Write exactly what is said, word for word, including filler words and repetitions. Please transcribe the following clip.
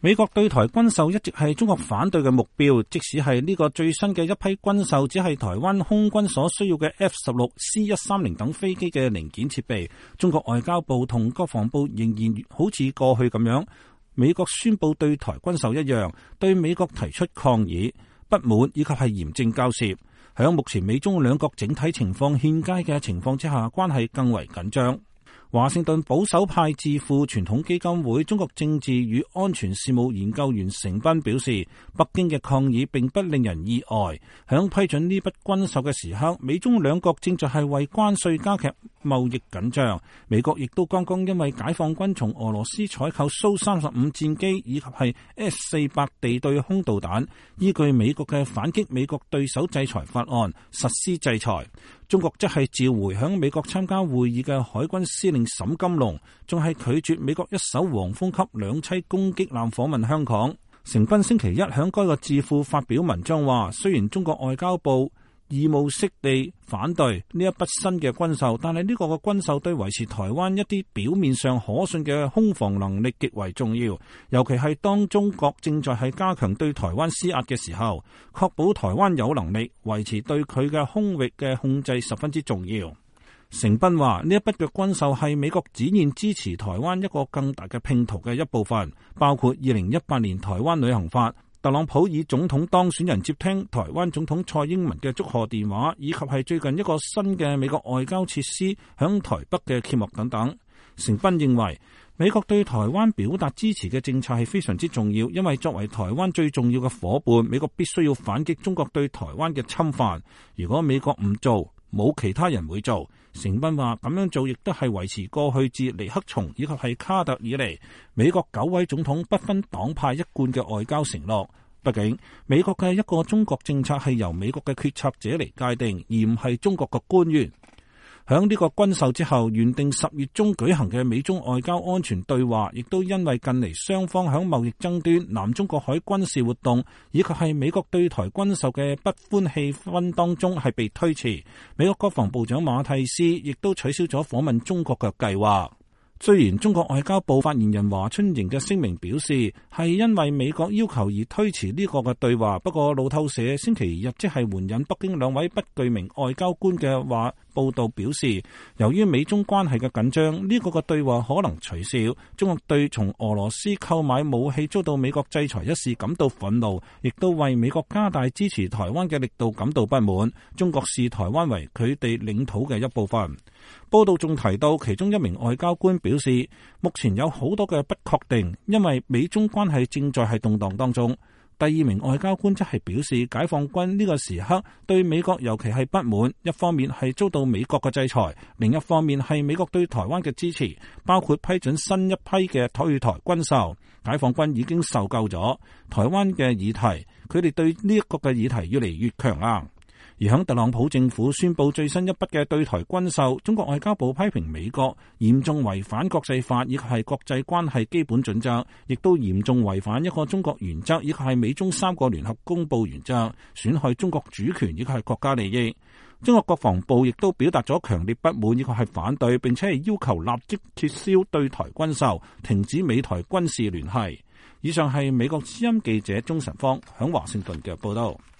美國對台軍售一直係中國反對嘅目標，即使係呢個最新嘅一批軍售，只係台灣空軍所需要嘅 F 十六、C 一三零等飛機嘅零件設備。中國外交部同國防部仍然好似過去咁樣，美國宣布對台軍售一樣，對美國提出抗議、不滿以及係嚴正交涉。響目前美中兩國整體情況欠佳嘅情況之下，關係更為緊張。華盛頓保守派智庫傳統基金會中國政治與安全事務研究員成斌表示，北京嘅抗議並不令人意外。響批准呢筆軍售嘅時刻，美中兩國正在係為關稅加劇貿易緊張。美國亦都剛剛因為解放軍從俄羅斯採購蘇三十五戰機以及係 S 四百地對空導彈，依據美國嘅反擊美國對手制裁法案實施制裁。中國則係召回響美國參加會議嘅海軍司令沈金龍，仲係拒絕美國一艘黃蜂級兩棲攻擊艦訪問香港。成斌星期一響該個智庫發表文章話，雖然中國外交部義務式地反對呢一筆新嘅軍售，但係呢個嘅軍售對維持台灣一啲表面上可信嘅空防能力極為重要，尤其係當中國正在係加強對台灣施壓嘅時候，確保台灣有能力維持對佢嘅空域嘅控制十分之重要。成斌話，呢一筆嘅軍售係美國展現支持台灣一個更大嘅拼圖嘅一部分，包括二零一八年台灣旅行法、特朗普以總統當選人接聽台灣總統蔡英文嘅祝賀電話，以及係最近一個新嘅美國外交設施響台北嘅揭幕等等。成斌認為，美國對台灣表達支持嘅政策係非常之重要，因為作為台灣最重要嘅夥伴，美國必須要反擊中國對台灣嘅侵犯。如果美國唔做，冇其他人會做。成斌話，咁樣做亦都係維持過去自尼克松以及係卡特以嚟美國九位總統不分黨派一貫嘅外交承諾。畢竟美國嘅一個中國政策係由美國嘅決策者嚟界定，而唔係中國嘅官員。響呢個軍售之後，原定十月中舉行嘅美中外交安全對話，亦都因為近嚟雙方響貿易爭端、南中國海軍事活動以及係美國對台軍售嘅不歡氣氛當中係被推遲。美國國防部長馬蒂斯亦都取消咗訪問中國嘅計劃。雖然中國外交部發言人華春瑩嘅聲明表示係因為美國要求而推遲呢個嘅對話，不過路透社星期日即係援引北京兩位不具名外交官嘅話報道表示，由於美中關係嘅緊張，呢個嘅對話可能取消。中國對從俄羅斯購買武器遭到美國制裁一事感到憤怒，亦都為美國加大支持台灣嘅力度感到不滿。中國視台灣為佢哋領土嘅一部分。報道仲提到，其中一名外交官表示，目前有好多嘅不確定，因為美中關係正在係動盪當中。第二名外交官則係表示，解放軍呢個時刻對美國尤其係不滿，一方面係遭到美國嘅制裁，另一方面係美國對台灣嘅支持，包括批准新一批嘅退台軍售。解放軍已經受夠咗台灣嘅議題，佢哋對呢一個嘅議題越嚟越強硬。而響特朗普政府宣布最新一筆嘅對台軍售，中國外交部批評美國嚴重違反國際法以及係國際關係基本準則，亦都嚴重違反一個中國原則以及係美中三個聯合公報原則，損害中國主權以及係國家利益。中國國防部亦都表達咗強烈不滿以及係反對，並且係要求立即撤銷對台軍售，停止美台軍事聯繫。以上係美國之音記者鍾晨芳響華盛頓嘅報道。